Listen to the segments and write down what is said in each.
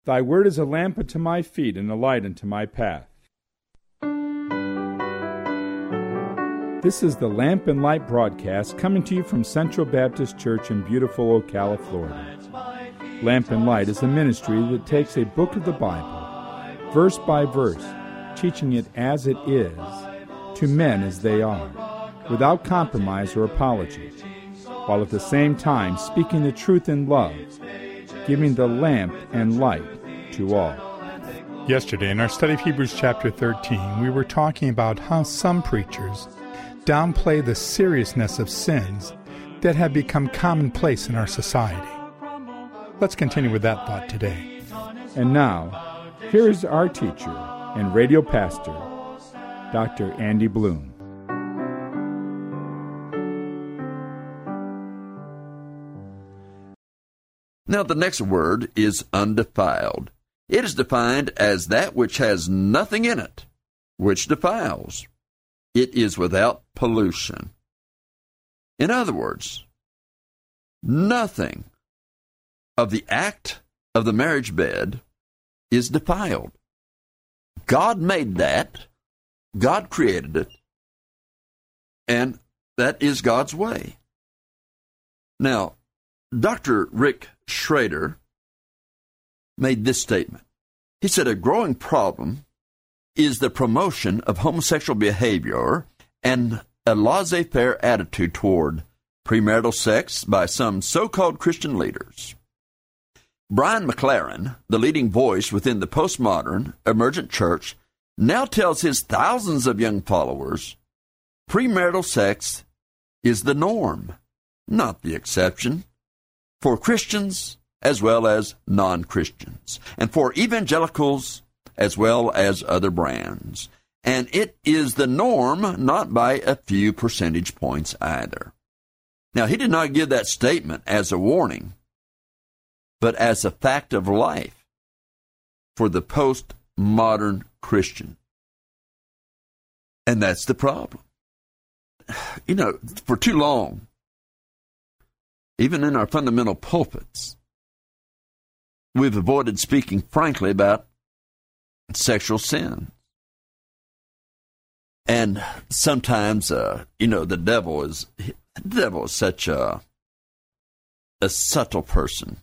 Thy word is a lamp unto my feet and a light unto my path. This is the Lamp and Light broadcast coming to you from Central Baptist Church in beautiful Ocala, Florida. Lamp and Light is a ministry that takes a book of the Bible, verse by verse, teaching it as it is, to men as they are, without compromise or apology, while at the same time speaking the truth in love, giving the lamp and light to all. Yesterday, in our study of Hebrews chapter 13, we were talking about how some preachers downplay the seriousness of sins that have become commonplace in our society. Let's continue with that thought today. And now, here is our teacher and radio pastor, Dr. Andy Bloom. Now, the next word is undefiled. It is defined as that which has nothing in it, which defiles. It is without pollution. In other words, nothing of the act of the marriage bed is defiled. God made that. God created it. And that is God's way. Now, Dr. Rick Schrader made this statement. He said, a growing problem is the promotion of homosexual behavior and a laissez-faire attitude toward premarital sex by some so-called Christian leaders. Brian McLaren, the leading voice within the postmodern emergent church, now tells his thousands of young followers premarital sex is the norm, not the exception, for Christians as well as non-Christians, and for evangelicals as well as other brands. And it is the norm, not by a few percentage points either. Now, he did not give that statement as a warning, but as a fact of life for the postmodern Christian. And that's the problem. You know, for too long, even in our fundamental pulpits, we've avoided speaking frankly about sexual sin. And sometimes, the devil is such a subtle person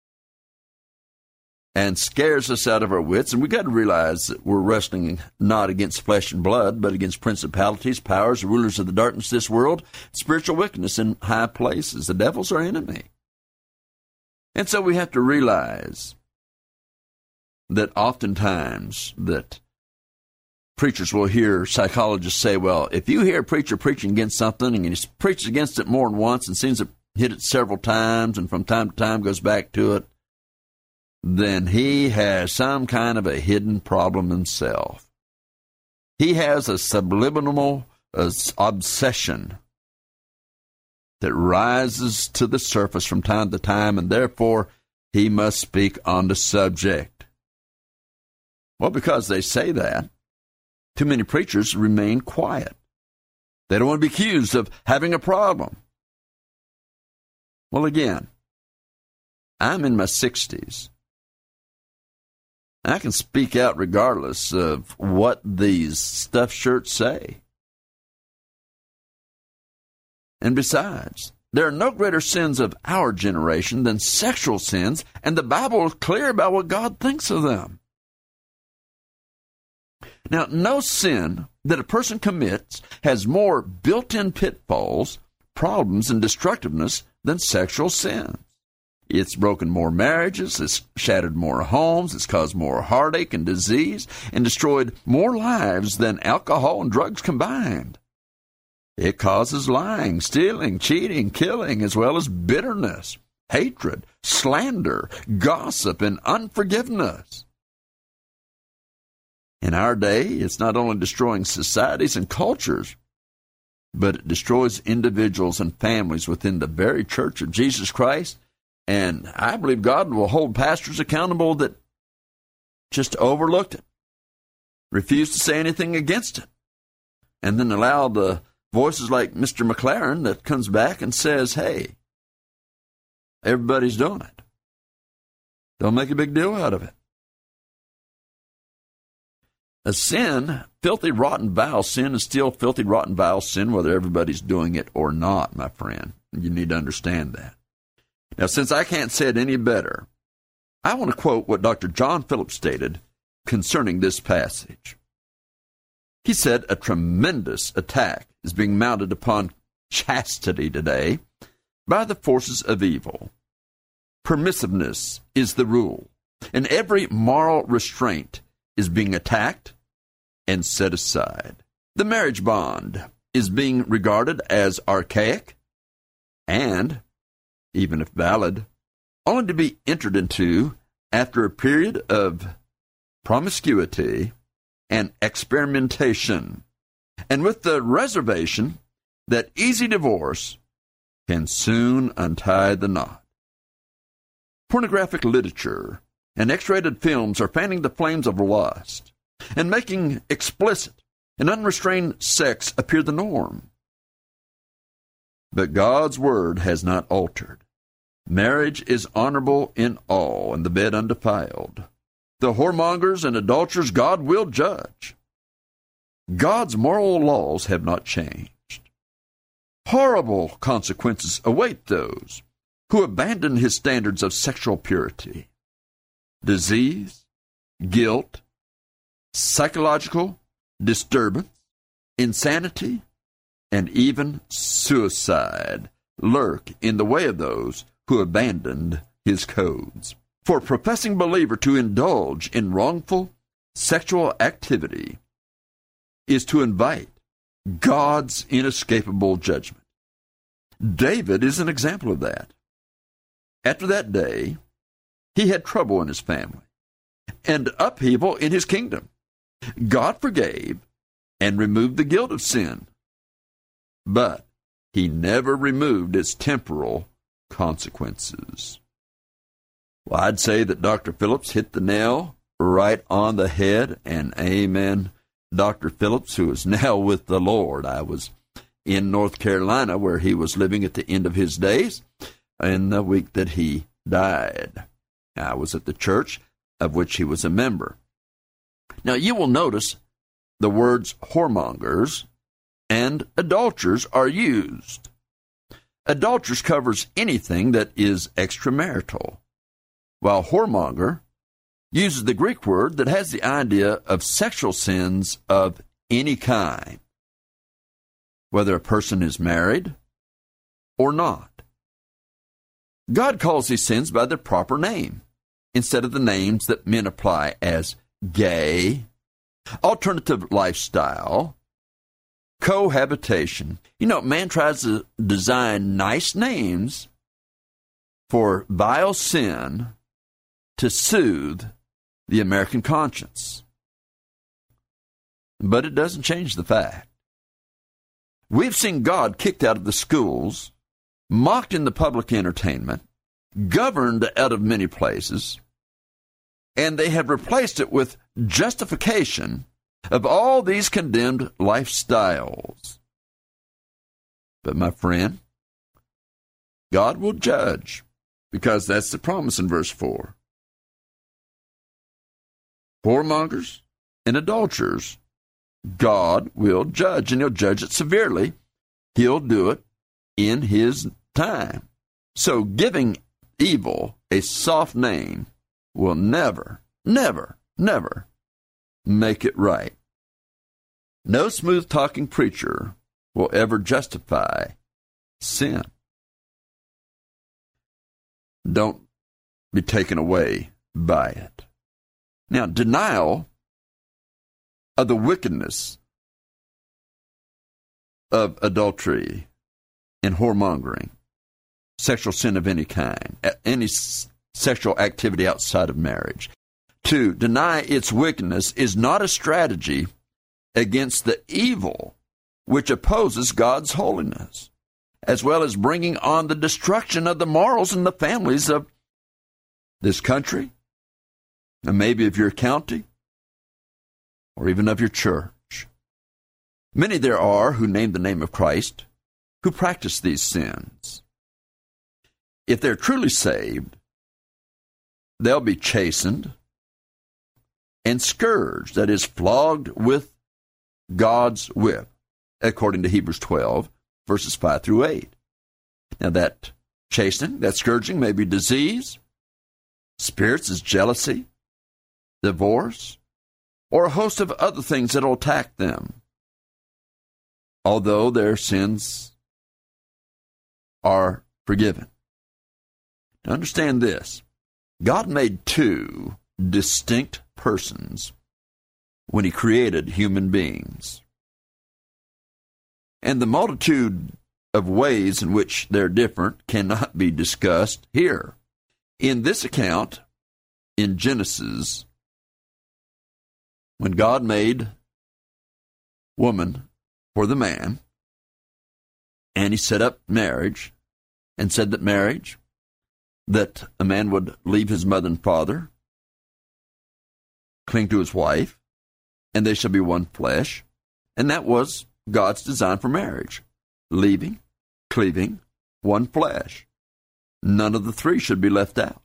and scares us out of our wits. And we've got to realize that we're wrestling not against flesh and blood, but against principalities, powers, rulers of the darkness of this world, spiritual wickedness in high places. The devil's our enemy. And so we have to realize that oftentimes that preachers will hear psychologists say, well, if you hear a preacher preaching against something and he preaches against it more than once and seems to hit it several times and from time to time goes back to it, then he has some kind of a hidden problem himself. He has a subliminal obsession that rises to the surface from time to time, and therefore he must speak on the subject. Well, because they say that, too many preachers remain quiet. They don't want to be accused of having a problem. Well, again, I'm in my 60s. I can speak out regardless of what these stuffed shirts say. And besides, there are no greater sins of our generation than sexual sins, and the Bible is clear about what God thinks of them. Now, no sin that a person commits has more built-in pitfalls, problems, and destructiveness than sexual sin. It's broken more marriages, it's shattered more homes, it's caused more heartache and disease, and destroyed more lives than alcohol and drugs combined. It causes lying, stealing, cheating, killing, as well as bitterness, hatred, slander, gossip, and unforgiveness. In our day, it's not only destroying societies and cultures, but it destroys individuals and families within the very church of Jesus Christ. And I believe God will hold pastors accountable that just overlooked it, refused to say anything against it, and then allow the voices like Mr. McLaren that comes back and says, hey, everybody's doing it. Don't make a big deal out of it. A sin, filthy, rotten, vile sin is still filthy, rotten, vile sin, whether everybody's doing it or not, my friend. You need to understand that. Now, since I can't say it any better, I want to quote what Dr. John Phillips stated concerning this passage. He said, a tremendous attack is being mounted upon chastity today by the forces of evil. Permissiveness is the rule, and every moral restraint is being attacked and set aside. The marriage bond is being regarded as archaic and, even if valid, only to be entered into after a period of promiscuity and experimentation, and with the reservation that easy divorce can soon untie the knot. Pornographic literature and X-rated films are fanning the flames of lust and making explicit and unrestrained sex appear the norm. But God's word has not altered. Marriage is honorable in all, and the bed undefiled. The whoremongers and adulterers God will judge. God's moral laws have not changed. Horrible consequences await those who abandon his standards of sexual purity. Disease, guilt, psychological disturbance, insanity, and even suicide lurk in the way of those who abandoned his codes. For a professing believer to indulge in wrongful sexual activity is to invite God's inescapable judgment. David is an example of that. After that day, he had trouble in his family and upheaval in his kingdom. God forgave and removed the guilt of sin, but he never removed its temporal consequences. Well, I'd say that Dr. Phillips hit the nail right on the head, and amen. Dr. Phillips, who is now with the Lord. I was in North Carolina where he was living at the end of his days in the week that he died. I was at the church of which he was a member. Now, you will notice the words whoremongers and adulterers are used. Adulterers covers anything that is extramarital, while whoremonger uses the Greek word that has the idea of sexual sins of any kind, whether a person is married or not. God calls these sins by their proper name, instead of the names that men apply as gay, alternative lifestyle, cohabitation. You know, man tries to design nice names for vile sin to soothe the American conscience. But it doesn't change the fact. We've seen God kicked out of the schools, mocked in the public entertainment, governed out of many places, and they have replaced it with justification of all these condemned lifestyles. But my friend, God will judge, because that's the promise in verse 4. Whoremongers and adulterers, God will judge, and he'll judge it severely. He'll do it in his time. So giving evil a soft name will never, never, never make it right. No smooth-talking preacher will ever justify sin. Don't be taken away by it. Now, denial of the wickedness of adultery and whoremongering, sexual sin of any kind, any sexual activity outside of marriage. To deny its wickedness is not a strategy against the evil which opposes God's holiness, as well as bringing on the destruction of the morals and the families of this country, and maybe of your county, or even of your church. Many there are who name the name of Christ, who practice these sins. If they're truly saved, they'll be chastened, and scourged, that is, flogged with God's whip, according to Hebrews 12, verses 5 through 8. Now that chastening, that scourging may be disease, spirits is jealousy, divorce, or a host of other things that will attack them, although their sins are forgiven. Now understand this. God made two distinct persons when he created human beings. And the multitude of ways in which they're different cannot be discussed here. In this account, in Genesis, when God made woman for the man, and he set up marriage, and said that a man would leave his mother and father, cling to his wife, and they shall be one flesh. And that was God's design for marriage. Leaving, cleaving, one flesh. None of the three should be left out.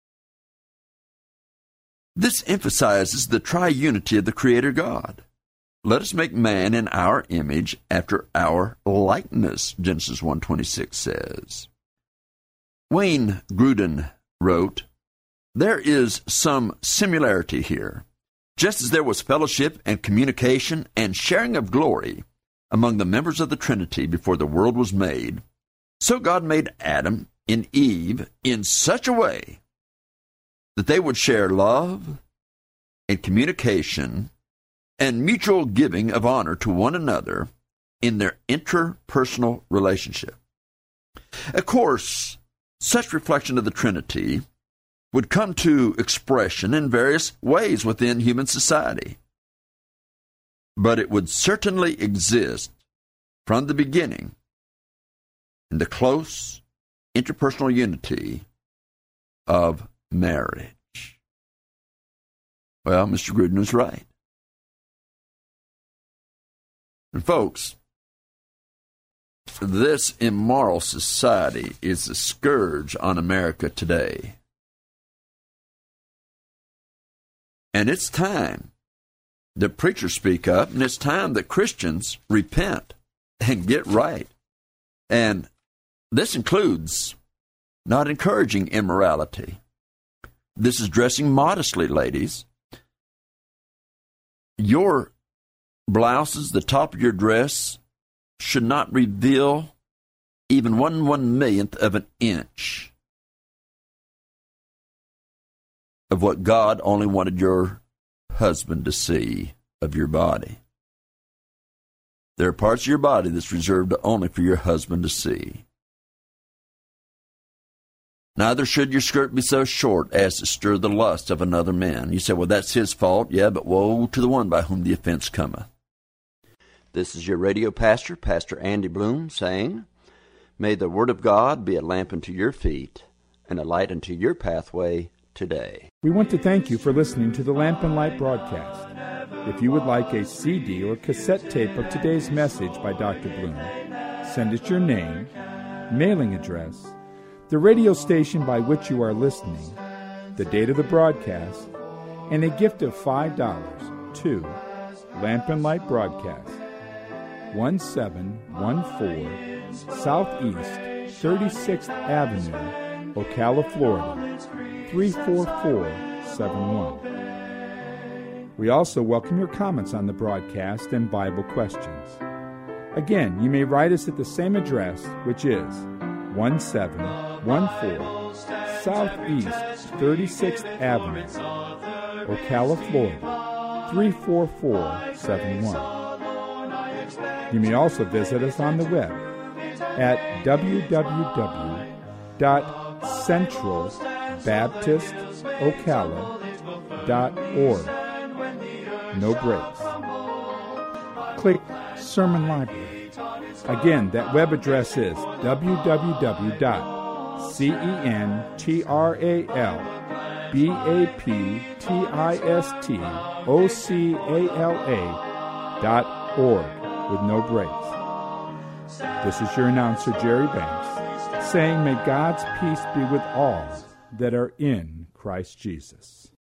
This emphasizes the triunity of the Creator God. Let us make man in our image after our likeness, Genesis 1:26 says. Wayne Grudem wrote, "There is some similarity here. Just as there was fellowship and communication and sharing of glory among the members of the Trinity before the world was made, so God made Adam and Eve in such a way that they would share love and communication and mutual giving of honor to one another in their interpersonal relationship." Of course, such reflection of the Trinity would come to expression in various ways within human society. But it would certainly exist from the beginning in the close interpersonal unity of marriage. Well, Mr. Grudem is right. And folks, this immoral society is a scourge on America today. And it's time that preachers speak up, and it's time that Christians repent and get right. And this includes not encouraging immorality. This is dressing modestly, ladies. Your blouses, the top of your dress, should not reveal even 1/1,000,000th of an inch of what God only wanted your husband to see of your body. There are parts of your body that's reserved only for your husband to see. Neither should your skirt be so short as to stir the lust of another man. You say, well, that's his fault. Yeah, but woe to the one by whom the offense cometh. This is your radio pastor, Pastor Andy Bloom, saying, may the Word of God be a lamp unto your feet and a light unto your pathway today. We want to thank you for listening to the Lamp and Light broadcast. If you would like a CD or cassette tape of today's message by Dr. Bloom, send us your name, mailing address, the radio station by which you are listening, the date of the broadcast, and a gift of $5 to Lamp and Light Broadcast, 1714 Southeast 36th Avenue, Ocala, Florida, 34471. We also welcome your comments on the broadcast and Bible questions. Again, you may write us at the same address, which is 1714 Southeast 36th Avenue, Ocala, Florida, 34471. You may also visit us on the web at www.centralbaptistocala.org. No breaks. Click Sermon Library. Again, that web address is www.centralbaptistocala.org with no breaks. This is your announcer, Jerry Banks, saying, may God's peace be with all that are in Christ Jesus.